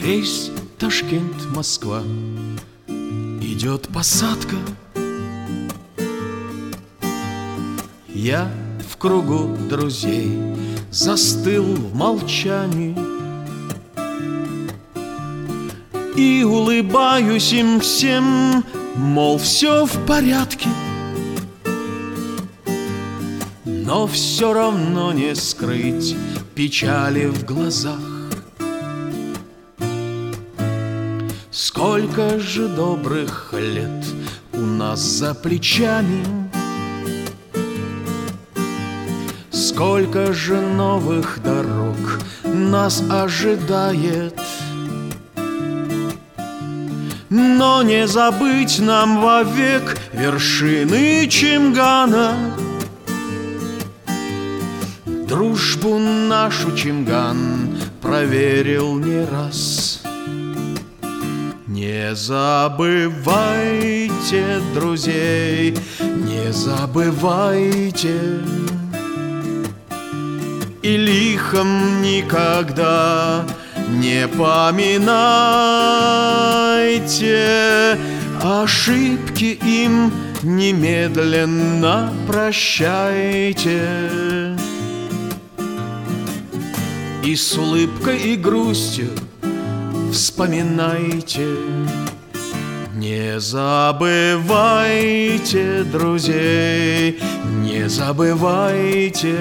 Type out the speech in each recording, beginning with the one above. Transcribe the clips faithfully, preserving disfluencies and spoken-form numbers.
Рейс Ташкент-Москва. Идет посадка. Я в кругу друзей застыл в молчании и улыбаюсь им всем, мол, все в порядке. Но все равно не скрыть печали в глазах. Сколько же добрых лет у нас за плечами, сколько же новых дорог нас ожидает. Но не забыть нам вовек вершины Чимгана. Дружбу нашу Чимган проверил не раз. Не забывайте друзей, не забывайте, и лихом никогда не поминайте. Ошибки им немедленно прощайте. И с улыбкой и грустью вспоминайте. Не забывайте друзей, не забывайте,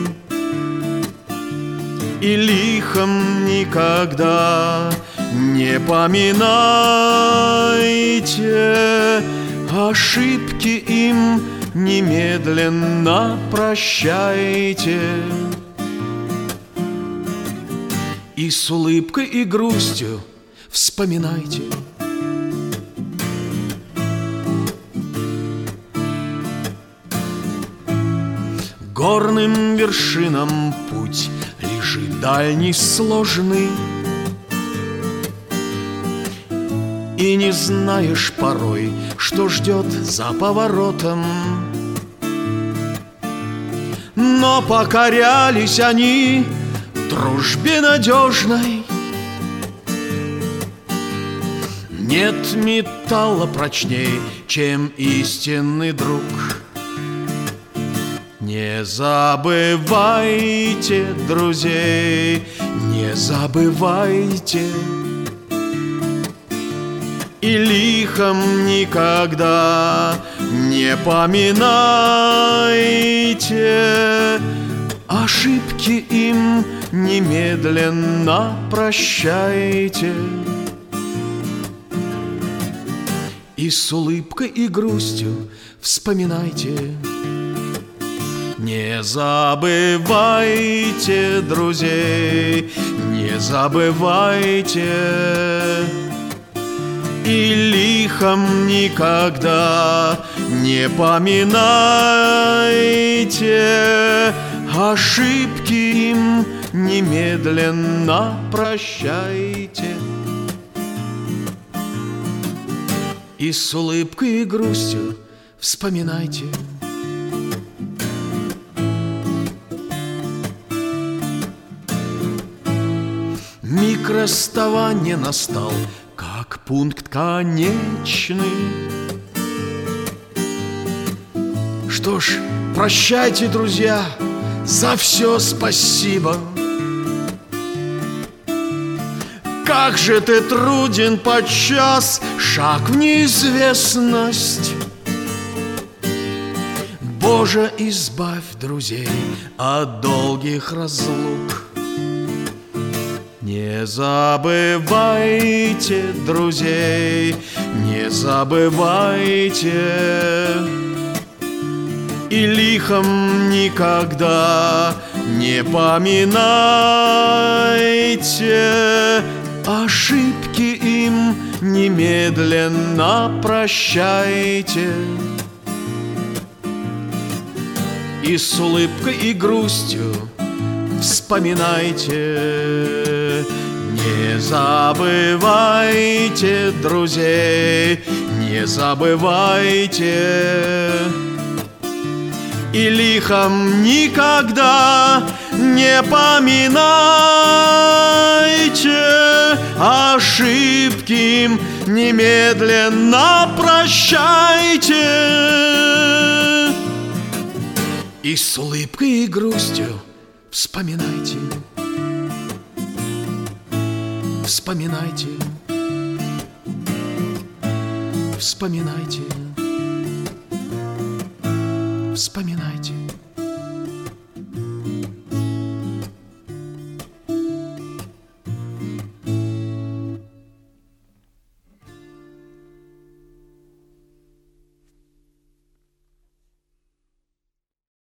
и лихом никогда не поминайте. Ошибки им немедленно прощайте. И с улыбкой и грустью вспоминайте. Горным вершинам путь лежит дальний, сложный, и не знаешь порой, что ждет за поворотом. Но покорялись они дружбе надежной. Нет металла прочней, чем истинный друг. Не забывайте друзей, не забывайте, и лихом никогда не поминайте. Ошибки им немедленно прощайте. И с улыбкой и грустью вспоминайте. Не забывайте друзей, не забывайте, и лихом никогда не поминайте. Ошибки им немедленно прощайте. И с улыбкой и грустью вспоминайте. Миг расставания настал, как пункт конечный. Что ж, прощайте, друзья, за все спасибо. Как же ты труден подчас, шаг в неизвестность. Боже, избавь друзей от долгих разлук. Не забывайте друзей, не забывайте, и лихом никогда не поминайте. Ошибки им немедленно прощайте. И с улыбкой и грустью вспоминайте. Не забывайте друзей, не забывайте, и лихом никогда не поминайте, ошибки немедленно прощайте. И с улыбкой и грустью вспоминайте, вспоминайте, вспоминайте, вспоминайте.